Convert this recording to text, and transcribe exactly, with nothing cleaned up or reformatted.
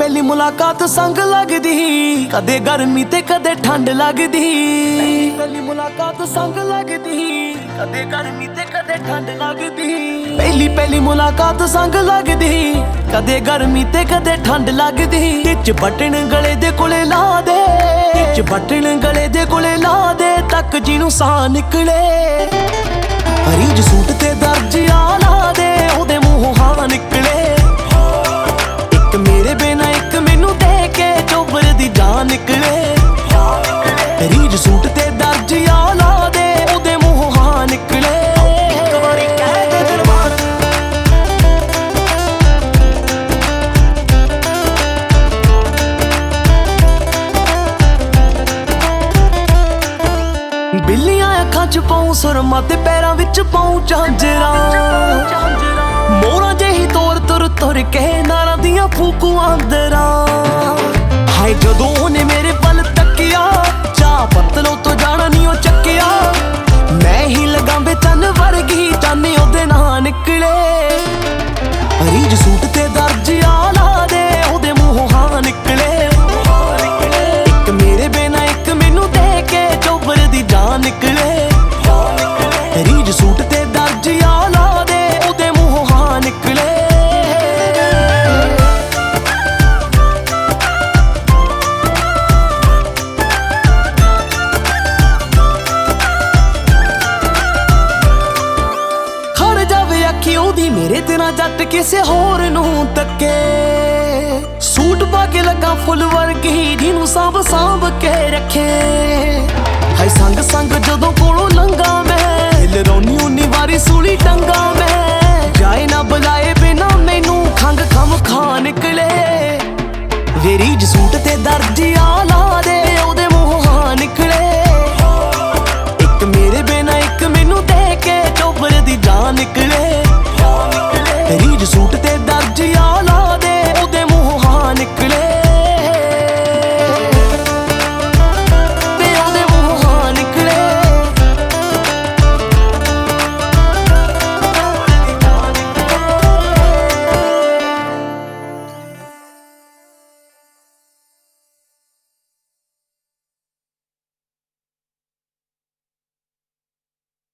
पहली मुलाकात संग लगदी, कदे गर्मी ते कदे ठंड लगदी। पहली मुलाकात संग लगदी, कदे गर्मी ते कदे ठंड लगदी। पहली पहली मुलाकात संग लगदी, कदे गर्मी ते कदे ठंड लगदी। टिच बटन गले दे कोले ला दे, टिच बटन गले दे कोले ला दे, तक जिनू साह निकले। रीज सूट ते दर्जिया ला दे, ओदे मूंहों हाँ निकले। एक मेरे बिना एक मैनू दे के चोबर दी जान निकले। रीज सूट ते दर्जिया ला दे, ओदे मूंहों हाँ निकले। एक बारी कह दे दरबार बिल्लियां अखां च पाऊं सुरमा ते पैरां विच पाऊं झांजरा। मोरा जेही तोर तुर तुर के नारां दियां फूकू आंदरा। हाय जदों ओने मेरे पल तकिया, चाह पत्तलों तो जाना नी ओ चक्किया। मैं ही लगा बेचन वर्गी, चाने ओदे ना निकले। रीज सूट ते दर्जिया ला दे, ओदे मूंहों हाँ निकले। एक मेरे बिना एक मैनू दे के चोबर दी जान निकले। रीज सूट ते दर्जिया ला दे, ओदे मूंहों हाँ निकले। खड़ जावे अखी ओदी मेरे ते ना जट किसे होर नूं तके। सूट पा के लगा फुल वर्गी, जिनू सांभ सांभ के रखे। हाय संग संग जदों कोलों लंघा मैं, हिल रोनी उन्नी वारी सूली टंगा मैं। जाए ना बुलाए बिना मैनू खंग खम खा निकले। वे रीज सूट ते दर्जिया ला दे, ओदे मूंहों हाँ निकले। एक मेरे बिना एक मैनू दे के चोबर दी जान निकले।